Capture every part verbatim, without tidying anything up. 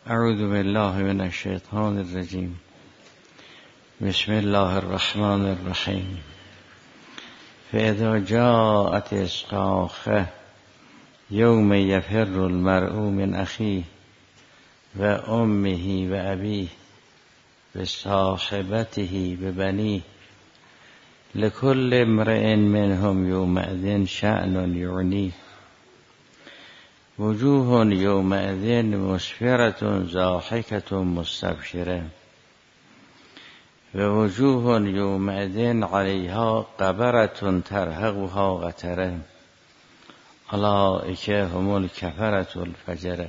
اعوذ بالله من الشیطان الرجیم. بسم الله الرحمن الرحیم. فاذا جاءت الصاخة یوم یفر المرء من اخیه و امه و ابیه و صاحبته و بنیه لكل امرئ منهم یومئذ شأن یعنیه وجوه یومئذ مسفرة ضاحکة مستبشرة و وجوه یومئذ علیها غبرة ترهقها قترة اولئک هم الکفرة الفجرة.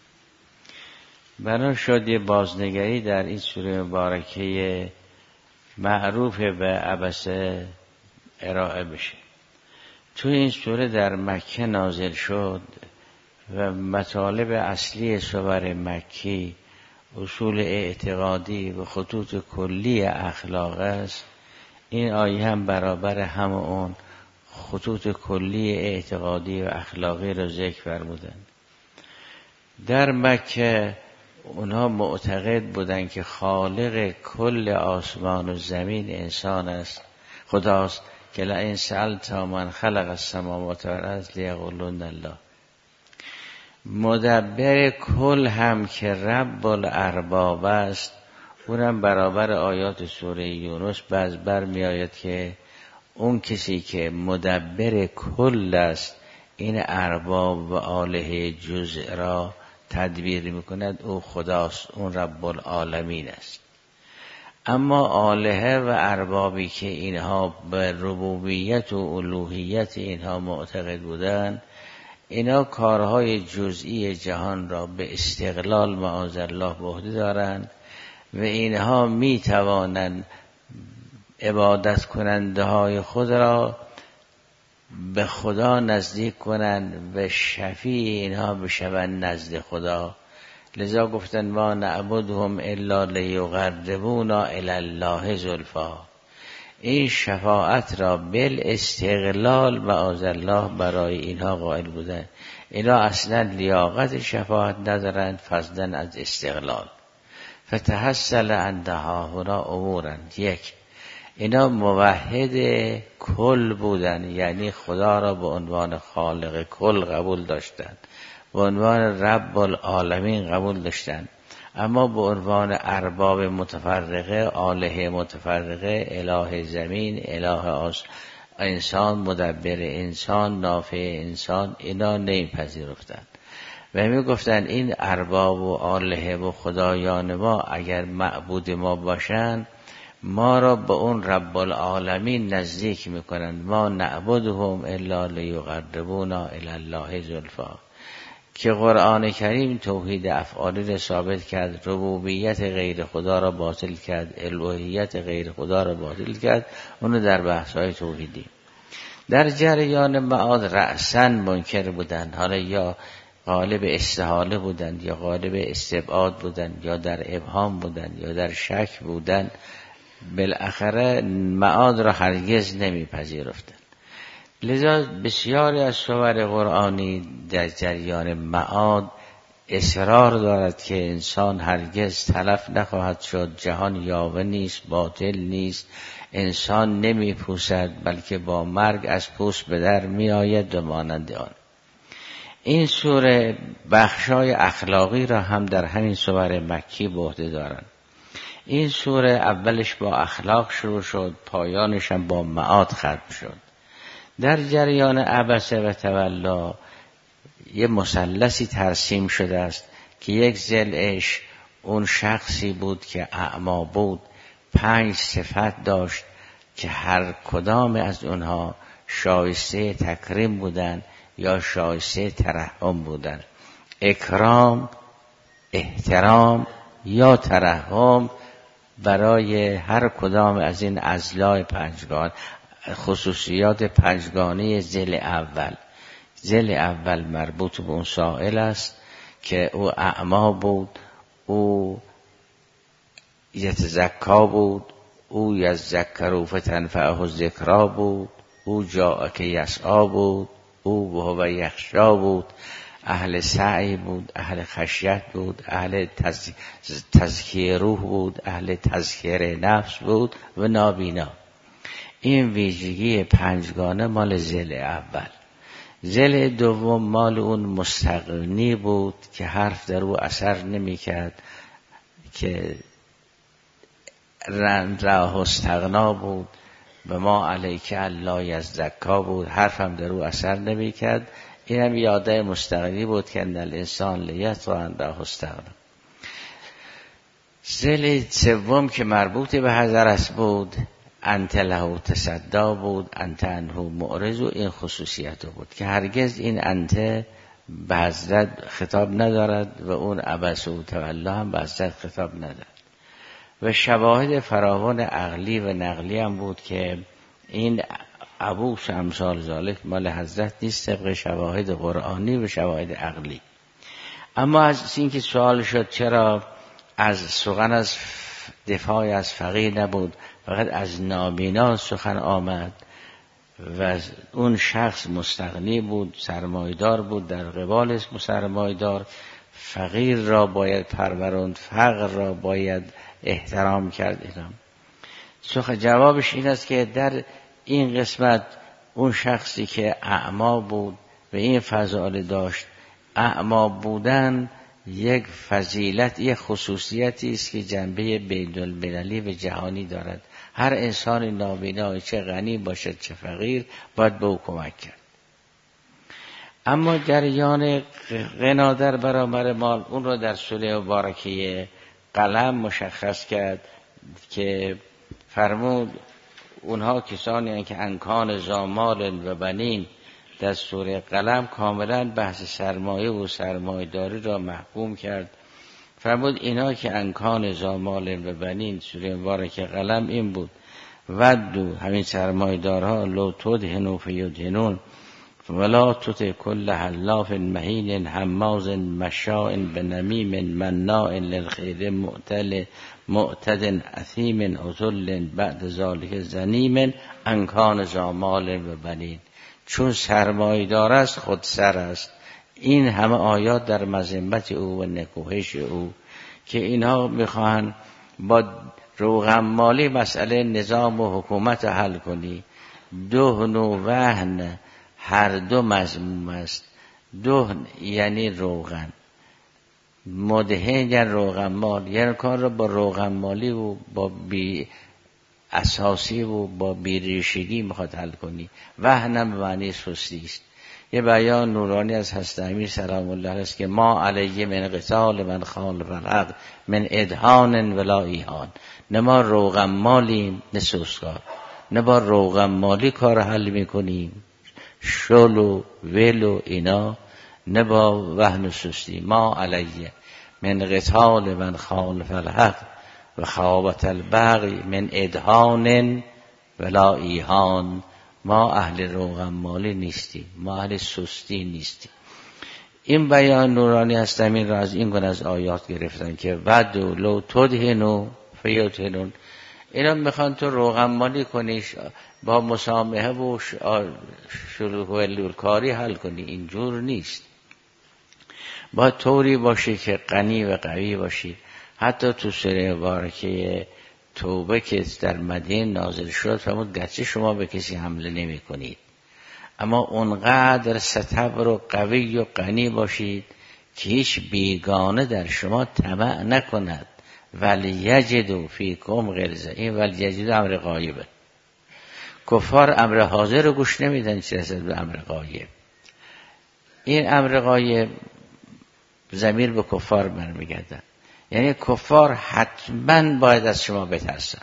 بنا شد یه بازنگری در این سوره مبارکه معروف به عبسه ارائه بشه. تو این سوره در مکه نازل شد و مطالب اصلی سور مکی اصول اعتقادی و خطوط کلی اخلاق است. این آیه هم برابر همه اون خطوط کلی اعتقادی و اخلاقی را ذکر فرمودند. در مکه اونها معتقد بودند که خالق کل آسمان و زمین انسان است، خداست که لئن سألت من خلق السماوات والارض لیقولن الله. مدبر کل هم که رب الارباب است، اونم برابر آیات سوره یونس باز بر می آید که اون کسی که مدبر کل است، این ارباب و آله جزء را تدبیر می کند، او خداست، اون رب العالمین است. اما آله و اربابی که اینها به ربوبیت و الوهیت اینها معتقد بودند، اینا کارهای جزئی جهان را به استقلال معاذالله به عهده دارند و اینها می توانند عبادت کننده های خود را به خدا نزدیک کنند و شفیع اینها بشوند نزد خدا. لذا گفتند ما نعبدهم الا لیقربونا الی الله زلفا. این شفاعت را بل استقلال معاذالله برای اینها قائل بودند. اینا اصلا لیاقت شفاعت ندارند فضلا از استقلال. فتحصل عندها هنا امورا. یک، اینا موحد کل بودند، یعنی خدا را به عنوان خالق کل قبول داشتند، به عنوان رب العالمین قبول داشتند، اما به عنوان ارباب متفرقه، آله متفرقه، اله زمین، اله آس، انسان، مدبر انسان، نافع انسان، اینا نمیپذیرفتند و می گفتند این ارباب و آله و خدایان ما اگر معبود ما باشند ما را به اون رب العالمین نزدیک میکنند. ما نعبدهم الا لیقربونا الی الله زلفا. که قرآن کریم توحید افعالی را ثابت کرد، ربوبیت غیر خدا را باطل کرد، الوهیت غیر خدا را باطل کرد، اونو در بحث‌های توحیدی. در جریان معاد رأساً منکر بودند، حالا یا غالب استحاله بودند یا غالب استبعاد بودند یا در ابهام بودند یا در شک بودند، بالاخره معاد را هرگز نمیپذیرفتند. لذا بسیاری از سور قرآنی در جریان معاد اصرار دارد که انسان هرگز تلف نخواهد شد، جهان یاوه نیست، باطل نیست، انسان نمی پوسد بلکه با مرگ از پوست به در می آید و مانند آن. این سوره بخشای اخلاقی را هم در همین سور مکی به عهده دارند. این سوره اولش با اخلاق شروع شد، پایانش هم با معاد ختم شد. در جریان عبسه و تولا یه مثلثی ترسیم شده است که یک ضلعش اون شخصی بود که اعما بود، پنج صفت داشت که هر کدام از اونها شایسته تکریم بودن یا شایسته ترحم بودن. اکرام، احترام یا ترحم برای هر کدام از این اضلاع پنجگان، خصوصیات پنجگانه ضلع اول. ضلع اول مربوط به اون سائل است که او اعما بود، او یتزکا بود، او یذکر فتنفعه الذکری بود، او جاءک یسعی بود، او وهو یخشی بود. اهل سعی بود، اهل خشیت بود، اهل تز... تزکیه روح بود، اهل تزکیه نفس بود و نابینا. این ویژگی پنجگانه مال ضلع اول. ضلع دوم مال اون مستغنی بود که حرف در او اثر نمی کرد، که راه استغنا بود و ما علیک الله یزدکا بود، حرفم در او اثر نمی کرد. این هم یاده مستغنی بود که ان الانسان لیطغی ان رآه استغنا. ضلع سوم که مربوط به حضرت بود انت له تصدی بود، انت عنه معرض، و این خصوصیت بود که هرگز این انت به حضرت خطاب ندارد و اون عبس و تولی هم به حضرت خطاب ندارد. و شواهد فراوان عقلی و نقلی هم بود که این عبوس امثال ذالک مال حضرت نیست، طبق شواهد قرآنی و شواهد عقلی. اما از این که سوال شد چرا از سخن از دفاع از فقیر نبود، فقط از نابینا سخن آمد و اون شخص مستغنی بود، سرمایدار بود، در قبال اسم سرمایدار، فقیر را باید پروراند، فقر را باید احترام کرد. اینا سخن جوابش این است که در این قسمت اون شخصی که اعما بود و این فضائل داشت، اعما بودن یک فضیلت، یک خصوصیتی است که جنبه بین‌المللی و جهانی دارد. هر انسان نابینا چه غنی باشد چه فقیر باید به او کمک کرد. اما جریان غنا در برابر مال اون را در سوره مبارکه قلم مشخص کرد که فرمود اونها کسانی هستند که انکان زامال و بنین. در سوره قلم کاملا بحث سرمایه و سرمایه‌داری را محکوم کرد. فرمود اینا که انکان زامال و بنین، سوره مبارکه قلم این بود ودو، همین سرمایه‌دارها، لو تدهنوا فیدهنون ولا تطع کل حلاف مهین هماز مشاء بنمیم مناع للخیر معتل معتد اثیم عتل بعد ذلک زنیم انکان زامال و بنین. چون سرمایه‌دار است خود سر است. این همه آیات در مذمت او و نکوهش او که اینها میخواهند با روغن مالی مسئله نظام و حکومت حل کنی. دهن و وهن هر دو مذموم است. دهن یعنی روغن، مدهن یعنی روغن مال، یعنی کار را با روغن مالی و با بی اساسی و با بیریشگی میخواد حل کنی. وهنم به معنی سستی است. یه بیان نورانی از حضرت امیر سلام الله است که ما علیه من قتال من خالف الحق من ادهان ولا ایهان. نه ما روغن مالیم نه سوسکار، نه با روغن مالی کار حل میکنیم شل و ول و اینا، نه با وهن و سستی. ما علیه من قتال من خالف الحق و خوابت البغی من ادهان ولا ایهان. ما اهل روغن مالی نیستیم، ما اهل سستی نیستیم. این بیان نورانی هستم این را از این گونه از آیات گرفتن که ودو لو تدهنوا فیدهنون. اینا میخوان تو روغن مالی کنی، با مسامحه و شلوغ و لورکاری حل کنی. اینجور نیست. باید طوری باشی که غنی و قوی باشی. حتی تو سوره مبارکه توبه که در مدینه نازل شد فرمود گرچه شما به کسی حمله نمی کنید اما اونقدر ستبر و قوی و غنی باشید که هیچ بیگانه در شما طمع نکند. ولی یجدوا فیکم غلظه. این ولی یجدوا امر غایبه. کفار امر حاضر رو گوش نمیدن چه رسد به امر غایب. این امر غایب ضمیر به کفار برمیگردد. یعنی کفار حتما باید از شما بترسن.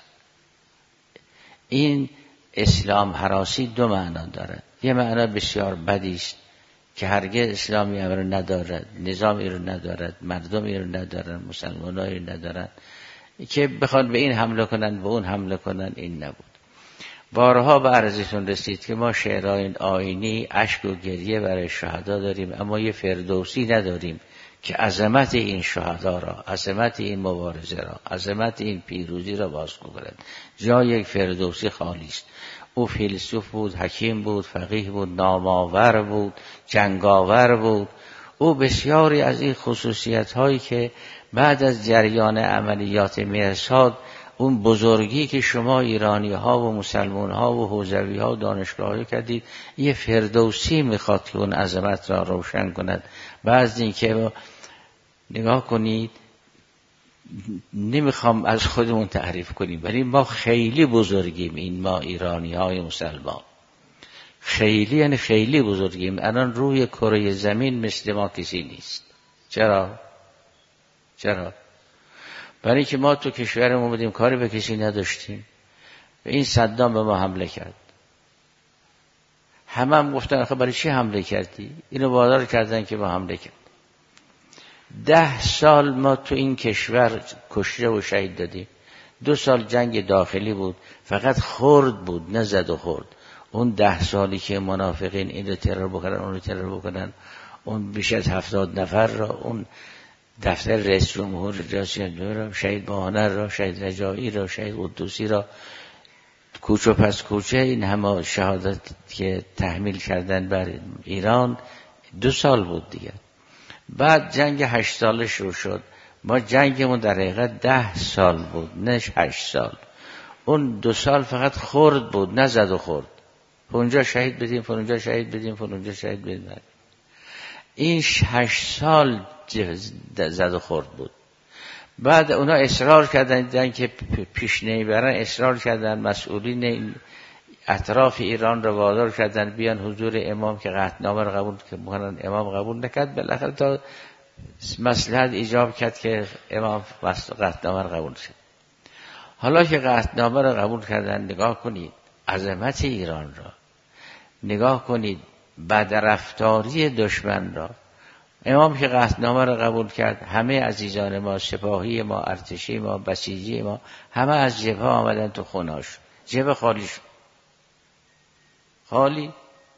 این اسلام هراسی دو معنا دارد. یه معنا بسیار بدی است که هرگز اسلامی امر ندارد، نظامی رو ندارد، مردمی رو ندارد، مسلمانایی رو ندارد که بخواد به این حمله کنند به اون حمله کنند. این نبود. بارها به عرضتون رسید که ما شعرهای آیینی اشک و گریه برای شهدا داریم اما یه فردوسی نداریم که عظمت این شهدا را، عظمت این مبارزه را، عظمت این پیروزی را بازگو کند. جای یک فردوسی خالی است. او فیلسوف بود، حکیم بود، فقیه بود، نامآور بود، جنگاور بود. او بسیاری از این خصوصیت هایی که بعد از جریان عملیات مرصاد اون بزرگی که شما ایرانی ها و مسلمان ها و حوزوی ها و دانشگاه ها کردید، یه فردوسی میخواد که اون عظمت را روشن کند. بعد این که نگاه کنید، نمیخوام از خودمون تعریف کنیم، ولی ما خیلی بزرگیم، این ما ایرانی های مسلمان خیلی یعنی خیلی بزرگیم. الان روی کره زمین مثل ما کسی نیست. چرا؟ چرا؟ برای که ما تو کشورمون بودیم، کاری به کسی نداشتیم. این صدام به ما حمله کرد، همه هم گفتن خب برای چی حمله کردی؟ اینو وادار کردن که ما حمله کرد. ده سال ما تو این کشور کشته و شهید دادیم. دو سال جنگ داخلی بود، فقط خرد بود، نه زد و خورد. اون ده سالی که منافقین این رو ترور بکنن اون رو ترور بکنن، اون بیش از هفتاد نفر را، اون دفتر رئیس جمهور ریاست را، شهید باهنر را، شهید رجایی را، شهید قدوسی را، کوچه پس کوچه این همه شهادت که تحمیل کردن بر ایران، دو سال بود دیگه. بعد جنگ هشت ساله شروع شد. ما جنگمون در حقیقت ده سال بود، نه هشت سال. اون دو سال فقط خرد بود، نه زد و خورد. اونجا شهید بدیم، اونجا شهید بدیم، اونجا شهید بدیم. این هشت سال زد و خورد بود. بعد اونا اصرار کردن که پیش نمیبرن، اصرار کردن، مسئولین اطراف ایران رو وادار کردن بیان حضور امام که قطعنامه رو قبول کنن. امام قبول نکرد. بالاخره تا مصلحت ایجاب کرد که امام قطعنامه رو قبول شد. حالا که قطعنامه رو قبول کردن، نگاه کنید عظمت ایران را، نگاه کنید بدرفتاری دشمن را. امام که قطعنامه را قبول کرد، همه عزیزان ما، سپاهی ما، ارتشی ما، بسیجی ما، همه از جبهه آمدن تو خوناش. جبهه خالی شد، خالی.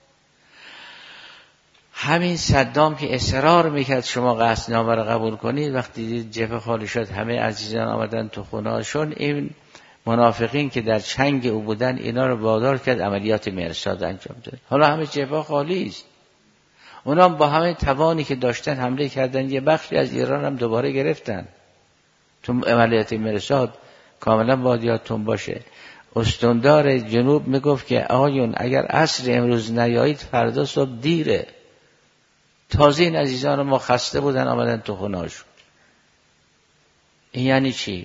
همین صدام که اصرار میکرد شما قطعنامه را قبول کنید، وقتی دید جبهه خالی شد، همه عزیزان آمدن تو خوناشون. این منافقین که در چنگ او بودن اینا رو وادار کرد عملیات مرصاد انجام داد. حالا همه جبهه خالی است. اونا با همه توانی که داشتن حمله کردن، یه بخشی از ایران هم دوباره گرفتن. تو عملیات مرصاد کاملا باید یادتون باشه، استاندار جنوب میگفت که آقایون اگر عصر امروز نیایید فردا صبح دیره. تازه این عزیزان ما خسته بودن آمدن تو خونه‌شون. این یعنی چی؟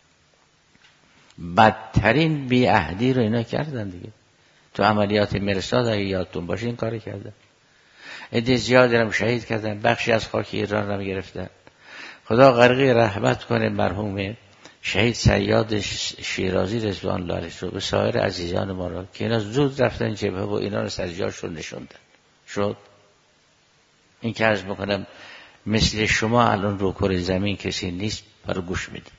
بدترین بی‌عهدی رو اینا کردن دیگه. تو عملیات مرصاد اگه یادتون باشه این کار کردن. عده زیادی هم شهید کردن، بخشی از خاک ایران رو گرفتن. خدا غرقی رحمت کنه مرحوم شهید صیاد شیرازی رضوان الله علیه رو، به سایر عزیزان ما را که اینا زود رفتن جبهه و اینا رو سر جاشون نشوندن. شد این که عرض میکنم مثل شما الان رو کره زمین کسی نیست برای گوش میدید.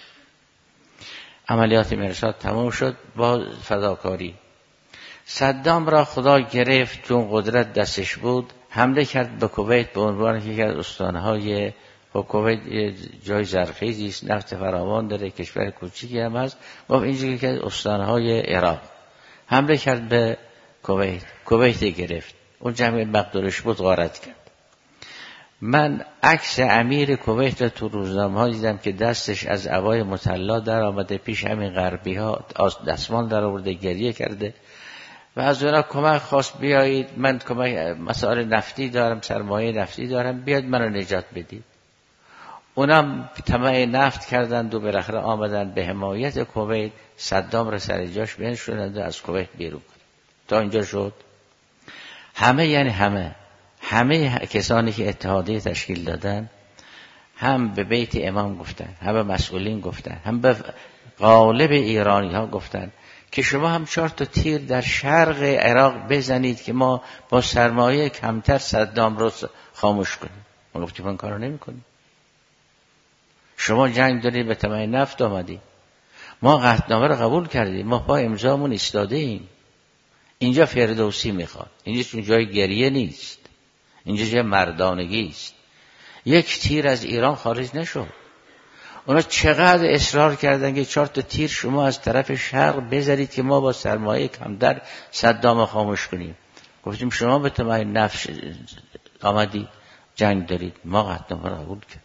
عملیات مرصاد تمام شد با فداکاری. صدام را خدا گرفت، چون قدرت دستش بود، حمله کرد به کویت به عنوان یکی از استانهای. و کویت جای زرخیزی است، نفت فراوان داره، کشور کوچیکی هم هست. گفت اینجا یکی از استانهای عراق. حمله کرد به کویت، کویت گرفت. اون جمعی مقدورش بود غارت کرد. من عکس امیر کویت را تو روزنامه‌ها دیدم که دستش از عبای مطلا در آمده، پیش همین غربی ها دستمال در آورده، گریه کرده و از اونا کمک خواست بیایید، من کمک مسائل نفتی دارم، سرمایه نفتی دارم، بیاید منو نجات بدید. اونم طمع نفت کردند و بالاخره آمدن به حمایت کویت. صدام را سر جاش بنشوندند و از کویت بیرون کرد. تا اینجا شد. همه یعنی همه همه کسانی که اتحادیه تشکیل دادن هم به بیت امام گفتن، هم به مسئولین گفتن، هم به غالب ایرانی ها گفتن که شما هم چهار تا تیر در شرق عراق بزنید که ما با سرمایه کمتر صدام رو خاموش کنیم. ما گفتیم این کارو نمی کنیم. شما جنگ دارید، به طمع نفت آمدید، ما قطعنامه رو قبول کردیم، ما پا امضامون ایستاده ایم. اینجا فردوسی میخواد، اینجا جای گریه نیست، اینجا جای مردانگی است. یک تیر از ایران خارج نشد. اونا چقدر اصرار کردن که چهار تا تیر شما از طرف شرق بذارید که ما با سرمایه کمتر صدام خاموش کنیم. گفتیم شما به طمع نفت آمدید، جنگ دارید، ما قطعنامه رو قبول کردیم.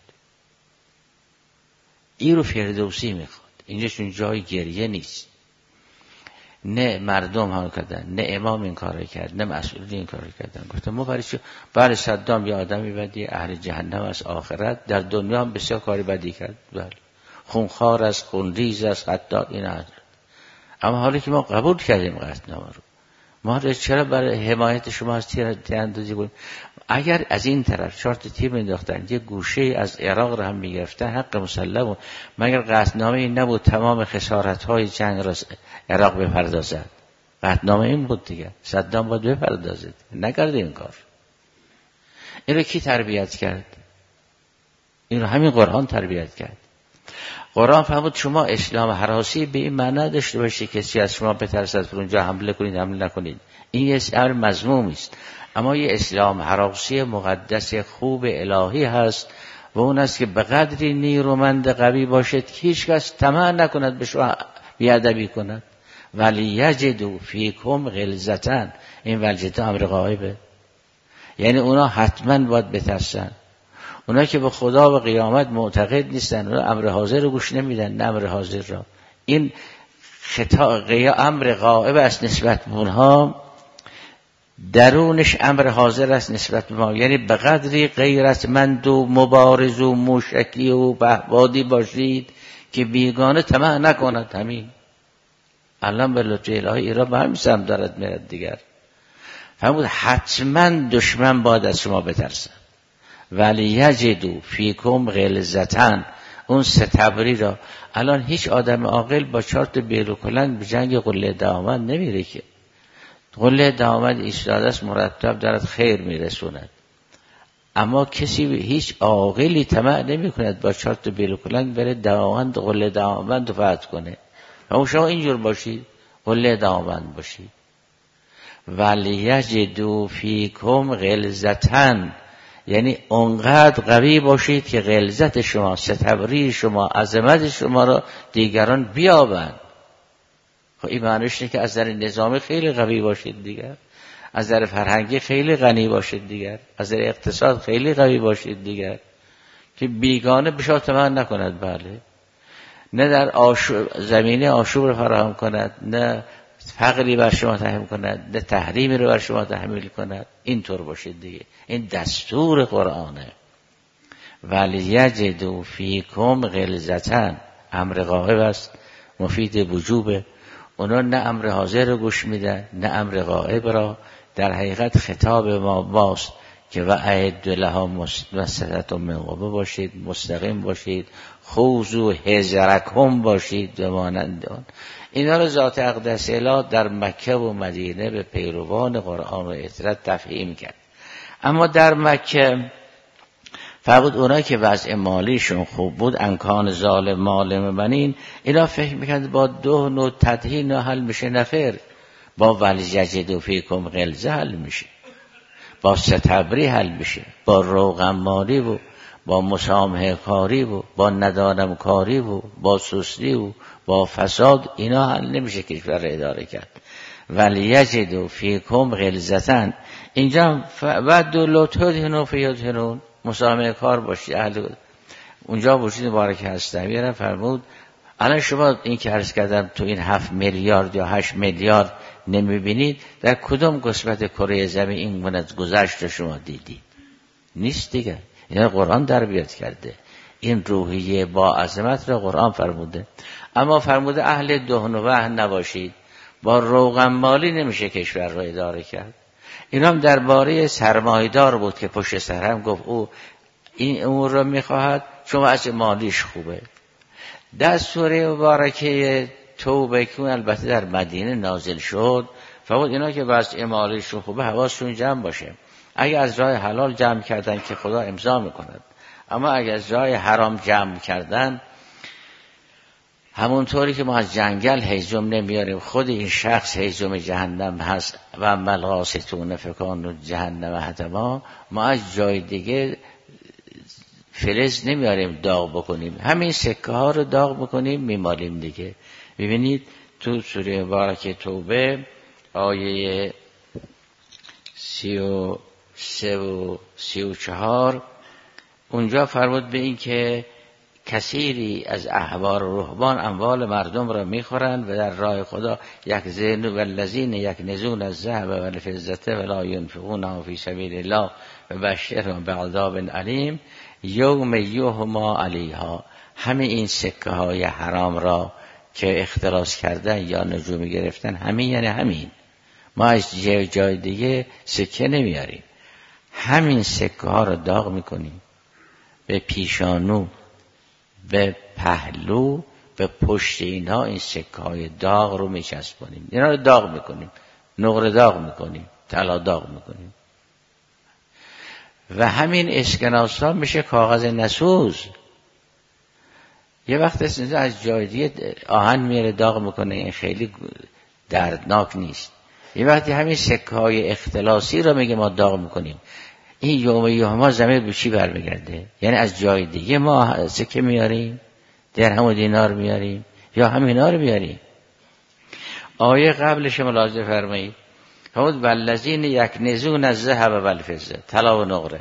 این رو فردوسی میخواد. اینجاشون جای گریه نیست. نه مردم هم کردن، نه امام این کار کرد، نه مسئولین این کار کردن. گفتم ما برای چی؟ برای صدام یه آدمی بدی، اهل جهنم از آخرت، در دنیا هم بسیار کاری بدی کرد. بله. خونخوار است، خونریز است، حتی این حضرت. اما حالی که ما قبول کردیم قطعنامه رو، ما چرا برای حمایت شما از تیراندازی کنیم؟ اگر از این طرف شرط تیر مینداختن، یه گوشه از عراق رو هم میگرفتن، حق مسلم، مگر قطعنامه این نبود تمام خسارت‌های جنگ را عراق بپردازد؟ قطعنامه این بود دیگه، صدام باید بپردازد، نکرد این کار. این رو کی تربیت کرد؟ این رو همین قرآن تربیت کرد. قرآن فرمود شما اسلام هراسی به این معنی داشته باشید که کسی از شما بترسد پر اونجا حمله کنید، حمله نکنید. این یه امر مذمومی است. اما یه اسلام هراسی مقدس خوب الهی هست و اون است که به قدری نیرومند قوی باشد که هیچ کس طمع نکند به شما بیادبی کند. ولی یجدوا فیکم غلظة، این ولجته امر غایبه، یعنی اونا حتما باید بترسن. اونا که به خدا و قیامت معتقد نیستن، اونا امر حاضر رو گوش نمیدن، نه امر حاضر را. این خطا امر غائب است نسبت به اونها، درونش امر حاضر است نسبت به ما. یعنی به قدری غیرتمند و مبارز و موشکی و بهبادی باشید که بیگانه طمع نکند. همین الان به لطف الهی ایران به همین سمت دارد میرد دیگر. فرمود حتما دشمن باید از شما بترسن. ولی یجدوا فیکم غلظة، اون ستبری را. الان هیچ آدم عاقل با چارت بیل و کلنگ به جنگ قله دامن نمیره که. قله دامن ایستاده است، مرتب دارد خیر میرسوند. اما کسی هیچ عاقلی طمع نمی کند با چارت بیل و کلنگ بره دامن قله دامن رو فتح کنه. اما شما اینجور باشید، قله دامن باشید. ولی یجدوا فیکم غلظة، یعنی اونقدر قوی باشید که غلظت شما، ستبری شما، عظمت شما را دیگران بیابند. خب این معنیش اینه که از نظر نظامی خیلی قوی باشید دیگر، از نظر فرهنگی خیلی غنی باشید دیگر، از نظر اقتصاد خیلی قوی باشید دیگر، که بیگانه به شما طمع نکند. بله، نه در آشوب زمینه آشوب رو فراهم کند، نه فقری بر شما تحمیل کند، نه تحریمی رو بر شما تحمیل کند. اینطور باشید دیگه. این دستور قرآنه. ولی یجدوا فیکم غلظة، امر غایب است، مفید وجوبه. اونا نه امر حاضر رو گوش میدن، نه امر غایب را. در حقیقت خطاب ما باست که و اعدوا لها مستطعتم من قوة باشید، مستقیم باشید، خوذوا حذرکم باشید و مانند آن. اینا رو ذات اقدس اله در مکه و مدینه به پیروان قرآن و اطرت تفهیم کرد. اما در مکه فقط اونا که وضع مالیشون خوب بود، انکان ظالم مالم بنین، اینا فکر میکرد با دو نوع تدهین حل میشه نفر، با ولی یجدوا فیکم غلظة حل میشه، با ستبری حل میشه، با روغن مالی و با مسامحه کاری و با ندانم کاری و با سستی و با فساد اینا حل نمیشه کشور را اداره کرد. ولی یجدوا فیکم غلظة، اینجا بعد دو تدهنوا فیدهنون، مسامحه کار باشید. اهل اونجا وجود مبارک هستن. میرن فرمود الان شما این که عرض کردم تو این هفت میلیارد یا هشت میلیارد نمیبینید، در کدام قسمت کره زمین این گونه گذشت شما دیدید؟ نیست دیگه. یعنی قرآن تربیت کرده. این روحیه با عظمت را قرآن فرموده. اما فرموده اهل دهن و وهن نباشید. با روغن مالی نمیشه کشور را اداره کرد. این هم درباره سرمایدار بود که پشت سر هم گفت او این امور را میخواهد چون وضع مالیش خوبه. در سوره مبارکه توبه که البته در مدینه نازل شد، فرمود اینا که وضع مالیشون خوبه حواسشون جمع باشه. اگه از راه حلال جمع کردن که خدا امضا میکند، اما اگه از راه حرام جمع کردن، همونطوری که ما از جنگل هیزم نمیاریم، خود این شخص هیزم جهنم هست و ملغاستون فکان جهنم حتما، ما از جای دیگه فلز نمیاریم داغ بکنیم، همین سکه ها رو داغ بکنیم میمالیم دیگه. ببینید تو سوره مبارکه توبه آیه سی و سه و سی و چهار اونجا فرمود به این که کثیری از احبار و رهبان اموال مردم را میخورند و در راه خدا یک زین و الذین یک نزون از ذهب و الفضه ولا ينفقونها فی سبیل الله و بشرهم بعذاب علیم یوم یحما علیها. همه این سکه های حرام را که اختلاس کردن یا نجومی گرفتن همین یعنی همین، ما از جای دیگه سکه نمیاریم، همین سکه ها را داغ میکنیم به پیشانو، به پهلو، به پشت اینها این سکه های داغ رو میچسبونیم، اینا رو داغ میکنیم، نقره داغ میکنیم، طلا داغ میکنیم و همین اسکناس ها میشه کاغذ نسوز. یه وقت از جای دیگه آهن میاره داغ میکنه، این خیلی دردناک نیست. یه وقتی همین سکه های اختلاسی رو میگه ما داغ میکنیم، این یوم یحما ضمیر به چی برمیگرده؟ یعنی از جای دیگه ما سکه میاریم، درهم و دینار میاریم یا همینا رو میاریم؟ آیه قبلش ملاحظه فرمایید، فرمود والذین یکنزون الذهب والفضه، طلا و نقره،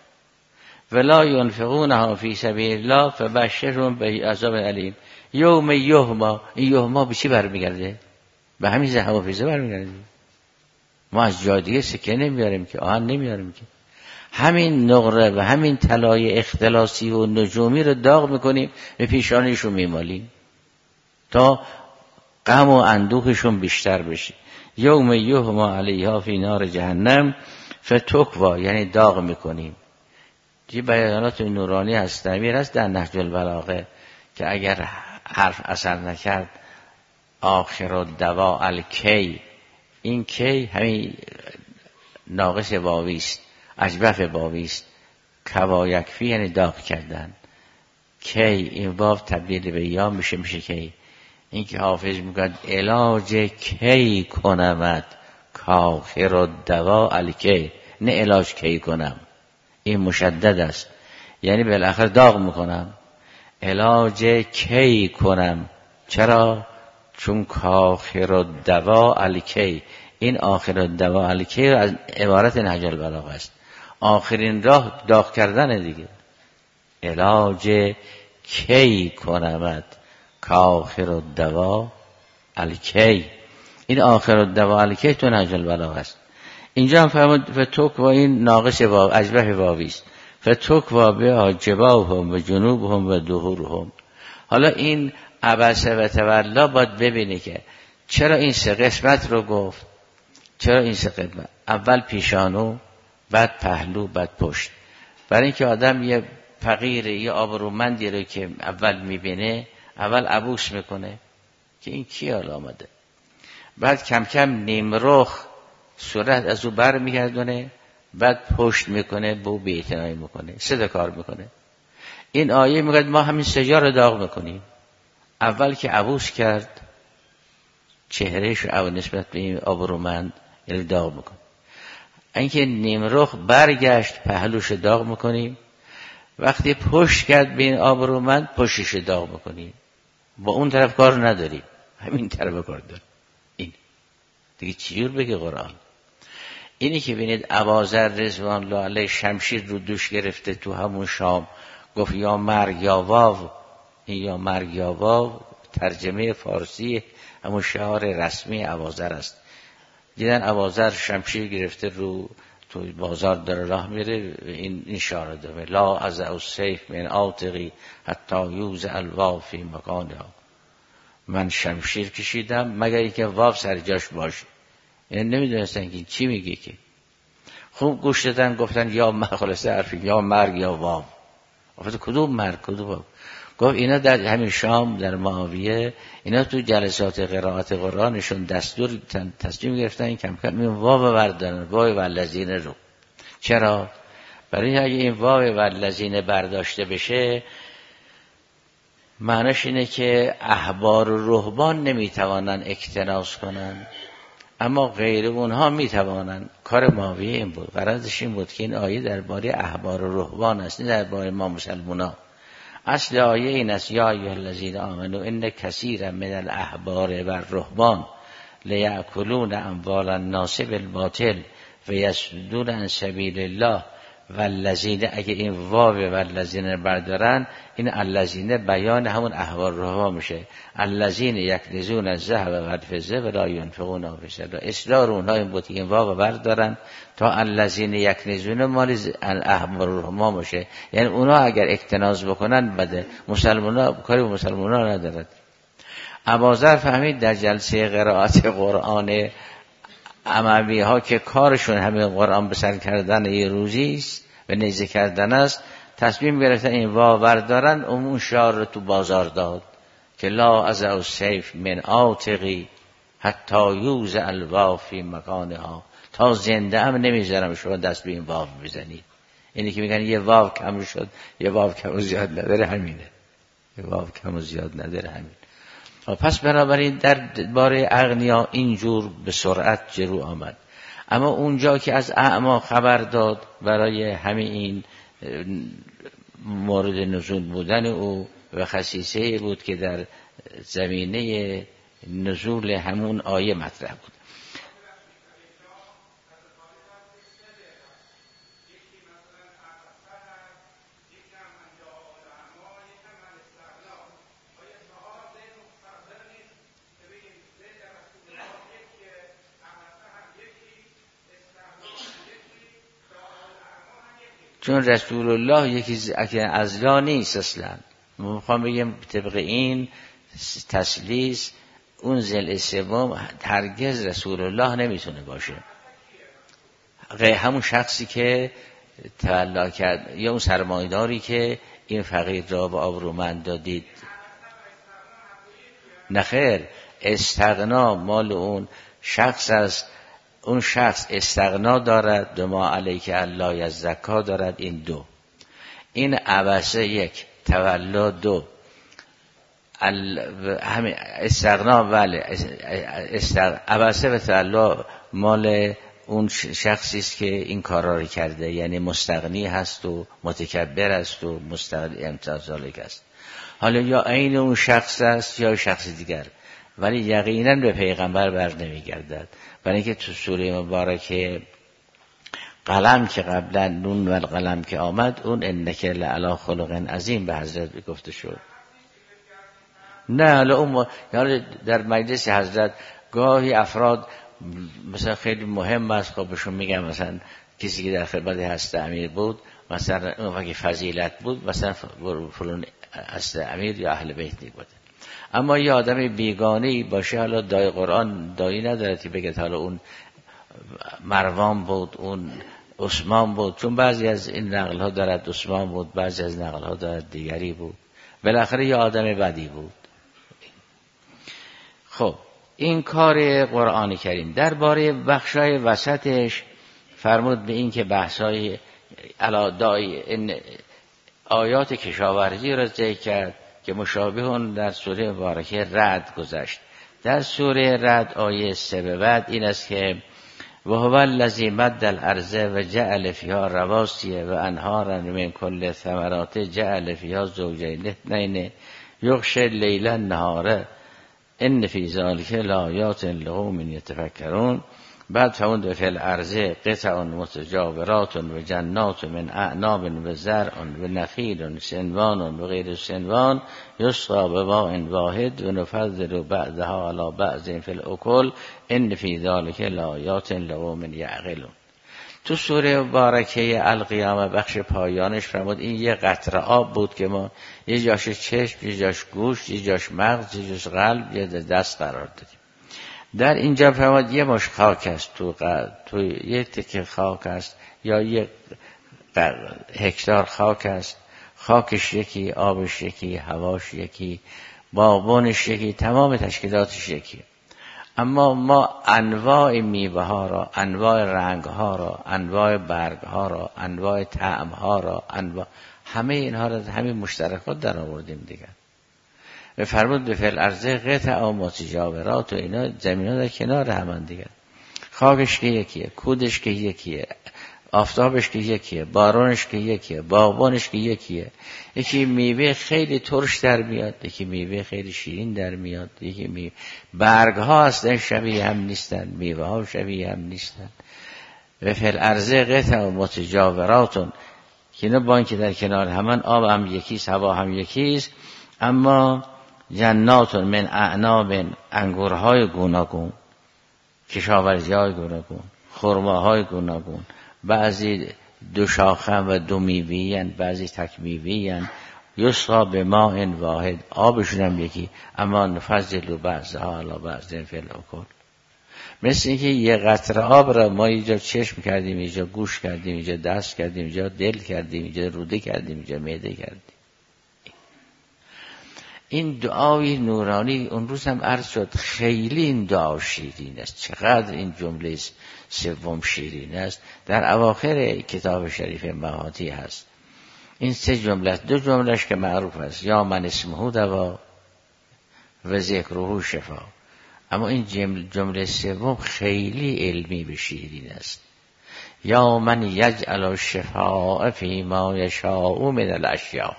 ولا ينفقونها فی سبیل الله فبشرهم بعذاب علیم یوم یحما. این یحما به چی برمیگرده؟ به همین ذهب و فضه برمیگرده. ما از جای دیگه سکه نمیاریم که، آهن نمیاریم که، همین نقره و همین طلای اختلاسی و نجومی رو داغ میکنیم، به پیشانیشون میمالیم تا غم و اندوهشون بیشتر بشه. یوم یحما علیها فی نار جهنم فتکوا، یعنی داغ میکنیم. یه بیانات نورانی هست تعبیر هست در نهج البلاغه که اگر حرف اثر نکرد آخر الدوا الکی، این کی همین ناقص واوی است، اجبف واوی است، کوا یکفی یعنی داغ کردن، کی این واو تبدیل به یا میشه میشه کی. این که حافظ میگه علاج کی کنمت کاخر الدوا الکی، نه علاج کی کنم، این مشدد است، یعنی بالاخره داغ میکنم، علاج کی کنم. چرا؟ چون کاخر الدوا الکی، این آخر الدوا الکی از عبارت نهج البلاغه است، آخرین راه داغ کردن دیگه. علاج کی کنمت کاخر الدوا الکی، این آخر الدوا الکی تو نهج البلاغه است. اینجا هم فرمود فتوک و این ناقص واو اجبه واوی است، فتوک و به جباههم و جنوبهم و ظهورهم. حالا این عبسه و تولا باید ببینه که چرا این سه قسمت رو گفت، چرا این سه قسمت، اول پیشانو، بعد پهلو، بعد پشت. برای اینکه آدم یه فقیر یه آبرومندی رو که اول میبینه اول عبوس میکنه که این کی حالا آمده، بعد کم کم نیمرخ صورت از او بر میگردونه، بعد پشت میکنه، بو بی‌اعتنایی میکنه، سه تا کار میکنه. این آیه میگه ما همین سجا رو داغ میکنیم. اول که عبوس کرد چهرهش رو نسبت به این آبرومند یعنی داغ میکنه، اینکه نیمرخ برگشت پهلوش داغ میکنیم، وقتی پشت کرد به این آبرومند پشتش داغ میکنیم، با اون طرف کار نداریم، همین طرف کار داریم. این دیگه چجور بگه قرآن؟ اینی که بینید ابوذر رضوان الله علیه شمشیر رو دوش گرفته تو همون شام، گفت یا مرگ یا واو، این یا مرگ یا واو ترجمه فارسی همون شعار رسمی ابوذر است. دیدن ابوذر شمشیر گرفته رو تو بازار داره راه میره، این این شعار داره لا از السیف من عاتقی حتی یوز الواو فی مکانها، من شمشیر کشیدم مگر اینکه واو سر جاش باشه. یعنی نمیدونستن که چی میگه، که خوب گوش دادن گفتن یا خلاصه حرفی یا مرگ یا واو. گفت کدوم مرگ کدوم واو؟ گفت اینا در همین شام در معاویه اینا تو جلسات قرائت قرآنشون دستور تصمیم گرفتن این کم کم این واو بردارن، واو والذین رو. چرا؟ برای اگه این واو والذین برداشته بشه معناش اینه که احبار و رهبان نمیتوانن اکتناز کنن، اما غیر اونها میتوانن. کار معاویه این بود، غرضش این بود که این آیه درباره احبار و رهبان است، نه درباره ما مسلمان‌ها. اصل آیه این است یا ایها الذین آمنوا ان کثیرا من الاحبار و الرهبان لیأکلون اموال الناس بالباطل و یصدون عن سبیل الله والذین، اگه این واو والذین بردارن، این الذین بیان همون احوال رها میشه. الذین یکنزون الذهب والفضه ولا ينفقونها فی سبیل الله. اصرار اونها این بود که این واو بردارن تا الذین یکنزون مال احوال رها میشه، یعنی اونها اگر اکتناز بکنن بده، مسلمان‌ها کاری به مسلمان‌ها ندارد. ابوذر فهمید در جلسه قرائت قرآن اموی ها که کارشون همه قرآن به سر کردن یه روزی است و نیزه کردن است، تصمیم گرفتن این واو بردارن. اون شعار رو تو بازار داد که لا ازع السیف من عاتقی حتی یوضع الواو فی مکانها، تا زنده هم نمیذارم شما دست به این واو بزنید. اینی که میگن یه واو کم شد، یه واو کم و زیاد نداره، همینه. یه واو کم و زیاد نداره، همین. پس بنابراین در باره اغنیا اینجور به سرعت جلو آمد. اما اونجا که از اعما خبر داد برای همین این مورد نزول بودن او و خصیصه بود که در زمینه نزول همون آیه مطرح بود. چون رسول الله یکی از لا نیست اصلا. ما میخوام بگم طبق این تسلیس اون ذل سوم هرگز رسول الله نمیتونه باشه. همون شخصی که تولا کرد یا اون سرمایداری که این فقیر را به آبرومند دادید. نخیر، استغنا مال اون شخص است. اون شخص استغنا دارد، دو ما علیک الله یزکا دارد. این دو، این عبسه یک، تولا دو. همین استغنا ولی استغ... عبسه و تولا مال اون شخصی است که این کارا رو کرده، یعنی مستغنی هست و متکبر است و مستغنی امتازالک است. حالا یا عین اون شخص است یا شخص دیگر، ولی یقینا به پیغمبر بر نمیگردد. برای اینکه تو سوره مبارکه قلم که قبلا نون و قلم که آمد، اون انک لعلی خلق عظیم به حضرت گفته شد. نه حالا اون یعنی در مجلس حضرت گاهی افراد مثلا خیلی مهم است، خب بهشون میگم مثلا کسی که در خدمت حضرت امیر بود، مثلا اون وقتی فضیلت بود، مثلا فلان حضرت امیر یا اهل بیت بود. اما یه آدم بیگانه‌ای باشه، حالا دای قرآن دایی نداره که بگه حالا اون مروان بود، اون عثمان بود، چون بعضی از این نقل ها دارد عثمان بود، بعضی از نقل ها دارد دیگری بود. بالاخره یه آدم بدی بود. خب این کار قرآن کریم. درباره بخشای وسطش فرمود به این که بحثای علادای این آیات کشاورزی را ذکر کرد که مشابه اون در سوره مبارکه رعد گذشت. در سوره رعد آیه سه به بعد این است که و هو الذی مد الارض و جعل فیها رواسy و انهارا من کل ثمرات جعل فیها زوجین اثنین یغشی اللیل النهار ان فی ذلک لآیات لقوم یتفکرون. بعد فرمود فی الارض قطع متجاورات و جنات من اعناب و زرع و نخیل سنوان و غیر سنوان یسقی بماء واحد و نفضل بعضها علی بعض فی الاکل ان فی ذلک لآیات لقوم یعقلون. تو سوره مبارکه القیامه بخش پایانش فرمود این یه قطره آب بود که ما یه جاش چشم، یه جاش گوش، یه جاش مغز، یه جاش قلب، یه دست قرار دادیم. در اینجا فرمود یه مش خاک است، تو, تو یه تکه خاک است یا یه هکتار خاک است. خاکش یکی، آبش یکی، هواش یکی، باغبانش یکی، تمام تشکیلاتش یکی. اما ما انواع میوه ها را، انواع رنگ ها را، انواع برگ ها را، انواع طعم ها را، انواع همه اینها را همین مشترکات در آوردیم دیگه. و فرمود به فعل ارزه قطع و متجاورات و اینا زمین ها در کنار همان دیگه. خاکش که یکیه، کودش که یکیه، آفتابش که یکیه، بارانش که یکیه، باغبانش که یکیه. یکی میوه خیلی ترش در میاد، یکی میوه خیلی شیرین در میاد، یکی میوه برگ ها هستن شبیه هم نیستن، میوه ها شبیه هم نیستن. و فی الارض قطع متجاوراتون که اینا با اینکه در کنار همان، آب هم یکیست، هوا هم یکیست، اما جناتون من اعناب، انگورهای گوناگون، کشاورزی‌های گوناگون، خرماهای گوناگون، بعضی دو شاخه و دو میوه‌این، بعضی تک میوه‌این، یسقا به ماء واحد، آبشون هم یکی، اما نفضل بعضها علی بعض فی الاکل. مثل اینکه یه قطره آب را ما اینجا چشم کردیم، اینجا گوش کردیم، اینجا دست کردیم، اینجا دل کردیم، اینجا روده کردیم، اینجا معده کردیم. این دعای نورانی اون روز هم عرض شد، خیلی این دعا شیرین است، چقدر این جمله سوم شیرین است، در اواخر کتاب شریف مهاتی هست. این سه جمله، دو جملهش که معروف است، یا من اسمه دوا و ذکره شفا، اما این جمله سوم خیلی علمی و شیرین است. یا من یجعل الشفاء فی ما یشاء من الاشیاء.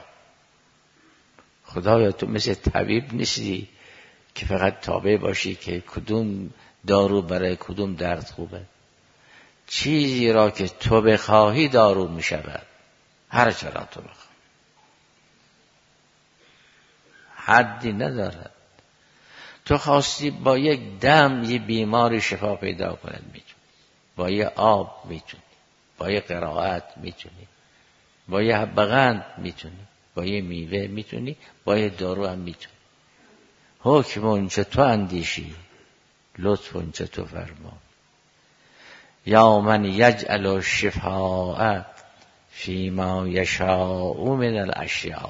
خدایا تو مثل طبیب نیستی که فقط تابع باشی که کدوم دارو برای کدوم درد خوبه. چیزی را که تو بخواهی دارو می شود، هر چرا تو بخواه، حدی ندارد. تو خواستی با یک دم یه بیماری شفا پیدا کند، میتونی با یه آب، میتونی با یه قرائت، میتونی با یه حبقند، میتونی با یه میوه، میتونی با یه دارو هم میتونی. حکم اونچه تو اندیشی، لطف اونچه تو فرما. یا من یجعل الشفاء فی ما یشاء من الاشیاء.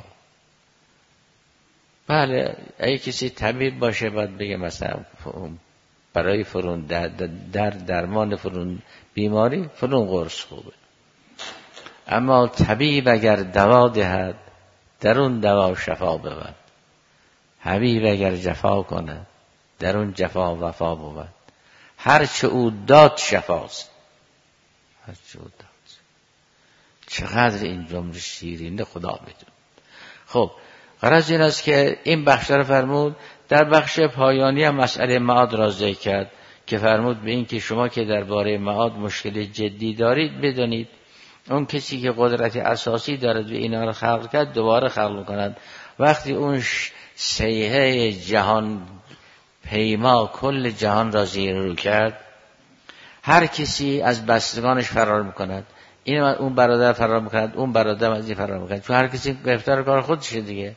بله، اگه کسی طبیب باشه باید بگه مثلا برای فرون در, در درمان فرون بیماری فرون قرص خوبه، اما طبیب اگر دوا دهد در اون دوا شفا بود، حبیب اگر جفا کند در اون جفا وفا بود. هرچه او داد شفاست، هرچه او داد. چقدر این جمله شیرینه خدا میدونه. خب غرض این است که این بخش را فرمود. در بخش پایانی هم مسئله معاد را ذکر کرد که فرمود به این که شما که درباره معاد مشکل جدی دارید بدانید اون کسی که قدرت اساسی دارد و اینا را خلق کرد دوباره خلق می‌کند. وقتی اون سیحه جهان پیما کل جهان را زیر رو کرد، هر کسی از بستگانش فرار می‌کند. این اون برادر فرار می‌کند، اون برادر از این فرار می‌کند، چون هر کسی گرفتار کار خودشه دیگه.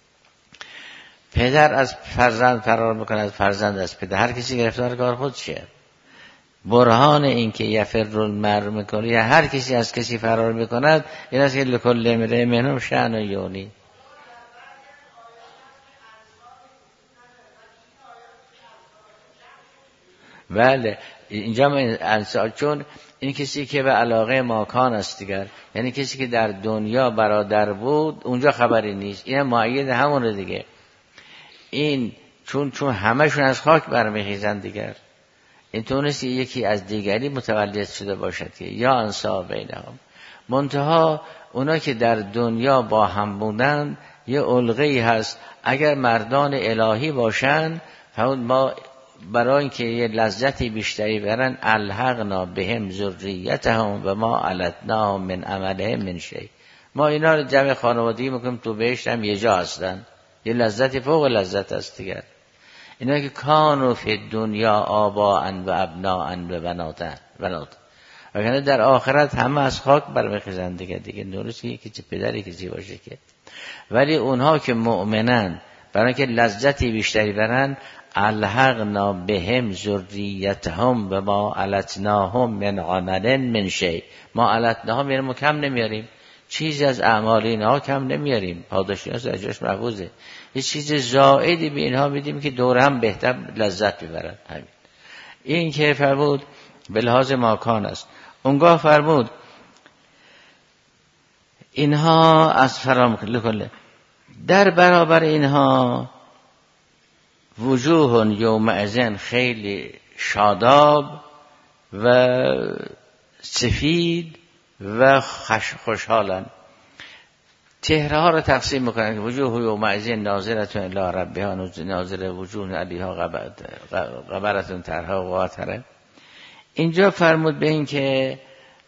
پدر از فرزند فرار می‌کند، فرزند از پدر، هر کسی گرفتار کار خودشه. برهان این که یفر المرء می‌کنه یا هر کسی از کسی فرار می‌کند این است که لکل امرئ منهم شأن یغنی. بله اینجا انسان، چون این کسی که به علاقه ماکان است دیگر، یعنی کسی که در دنیا برادر بود اونجا خبری نیست، این مؤید همونه دیگه. این چون چون همشون از خاک برمیخیزن دیگر، این تونستی یکی از دیگری متولد شده باشد که یا انصاب بینهم. منتها اونا که در دنیا با هم بودن یه علقه‌ای هست، اگر مردان الهی باشن همون ما برای اینکه یه لذتی بیشتری برن الحقنا بهم ذریتهم و ما علتناهم من عملهم من شیء. ما اینا رو جمع خانوادگی میکنیم تو بهشت هم یه جا هستن، یه لذتی فوق لذت است دیگر. اینا که کانوا فی دنیا آباء و ابناء و بناتن بنات، وگرنه در آخرت همه از خاک برمیخیزن دیگه. دیگه درسته که چه پدری کسی باشه که، ولی اونها که مؤمنن برای اینکه لذتی بیشتری برن الحقنا بهم ذریتهم و ما علتناهم من عمل من شیء. ما علتناهم یعنی ما کم نمیاریم، چیزی از اعمال اینها کم نمیاریم، پاداشی از اجرش محفوظه، یه چیز زائدی به اینها میدیم که دور هم بهتر لذت ببرن. همین این که فرمود به لحاظ ماکان است. اونگاه فرمود اینها از فرام کله در برابر اینها وجوه یومئذ خیلی شاداب و سفید و خوشحالن. چهره ها را تقسیم میکنن. وجوه یومئذ ناظرة الی ربها ناظره وجوه علیها غبرة طرها قاطره. اینجا فرمود به این که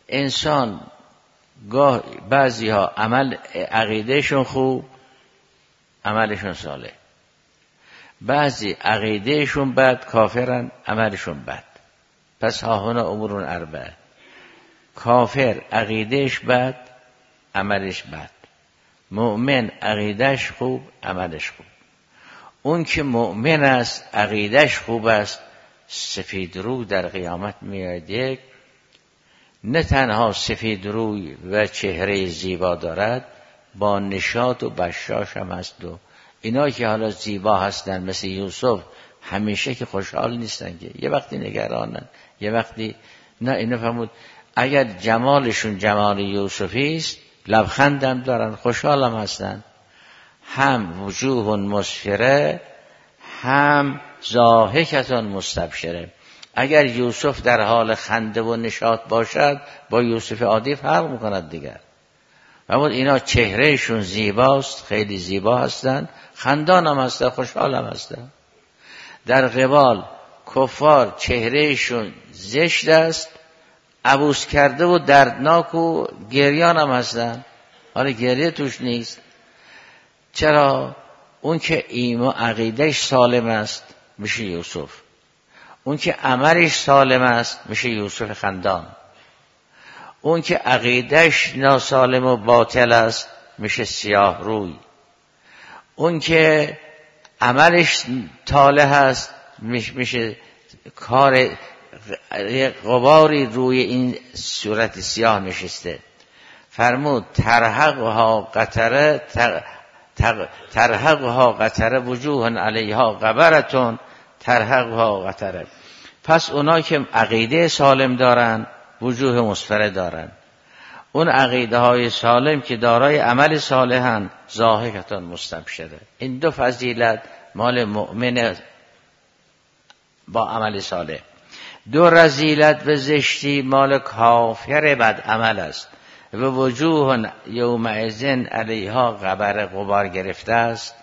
انسان گاه بعضی ها عمل عقیدهشون خوب، عملشون صالح، بعضی عقیدهشون بد، کافرن، عملشون بد. پس ها هنا امور اربعه: کافر عقیدهش بد، عملش بد. مؤمن عقیدهش خوب، عملش خوب. اون که مؤمن است، عقیدهش خوب است، سفید رو در قیامت میاد. یک، نه تنها سفید روی و چهره زیبا دارد، با نشاط و بشاش هم هست. دو اینا که حالا زیبا هستن مثل یوسف همیشه که خوشحال نیستن، که یه وقتی نگرانن، یه وقتی نه. اینو فرمود اگر جمالشون جمال یوسفی است، لبخندم دارن، خوشحال هم هستن. هم وجوه مسفره، هم ضاحکتون مستبشره. اگر یوسف در حال خنده و نشاط باشد، با یوسف عادی فرق میکند دیگر. فرمود اینا چهرهشون زیباست، خیلی زیبا هستن، خندان هم هستن، خوشحال هم هستن. در قبال کفار چهرهشون زشت است، عبوس کرده و دردناک و گریان هم هستن، حالا گریه توش نیست. چرا؟ اون که ایمان عقیدهش سالم است میشه یوسف، اون که عملش سالم است میشه یوسف خندان، اون که عقیدهش ناسالم و باطل است میشه سیاه روی، اون که عملش طالح است میشه کار غباری روی این صورت سیاه نشسته. فرمود ترهقها قطره ترهقها قطره وجوه علیها غبرتون ترهقها قطره. پس اونا که عقیده سالم دارن وجوه مسفره دارن، اون عقیده های سالم که دارای عمل صالحن ضاحکتون مستبشره. این دو فضیلت مال مؤمن با عمل صالح. دو رذیلت و زشتی مال کافر بد عمل است. و وجوه یومئذ علیها غبر، غبار گرفته است.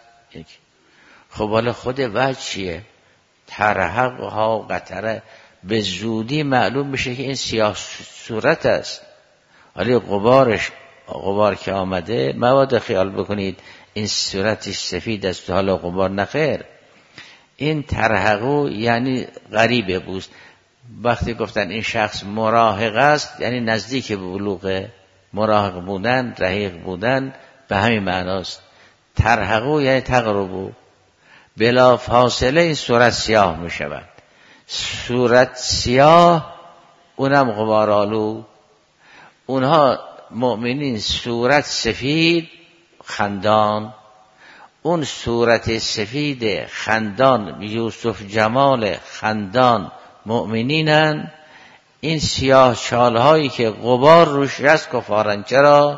خب حالا خود وجه چیه؟ ترهقها قطره، به زودی معلوم میشه که این سیاه صورت است. ولی غبارش غبار که آمده مبادا خیال بکنید این صورتش سفید است حالا غبار، نخیر. این ترهقو یعنی غریبه بود. وقتی گفتن این شخص مراهق است یعنی نزدیک به بلوغه، مراهق بودن، رحیق بودن به همین معناست. ترهقو یعنی تقربو، بلا فاصله این صورت سیاه می شود. صورت سیاه اونم غبارآلو. اونها مؤمنین صورت سفید خندان، اون صورت سفید خندان یوسف جمال خندان مؤمنینن. این سیاه شالهایی که غبار روش است کفارن. چرا؟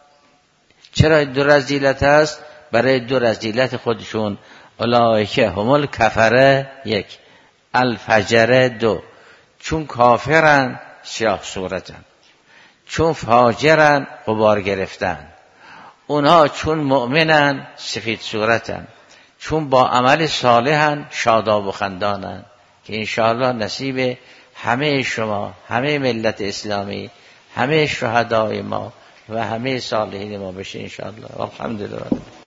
چرا دو رذیلت است؟ برای دو رذیلت خودشون. اولئک هم الکفره، یک، الفجره، دو. چون کافرن سیاه صورتن، چون فاجرن غبار گرفتن. اونها چون مؤمنن سفید صورتن، چون با عمل صالحن شاداب و خندانن. که انشاءالله نصیب همه شما، همه ملت اسلامی، همه شهدای ما و همه صالحین ما بشه انشاءالله. الحمدلله.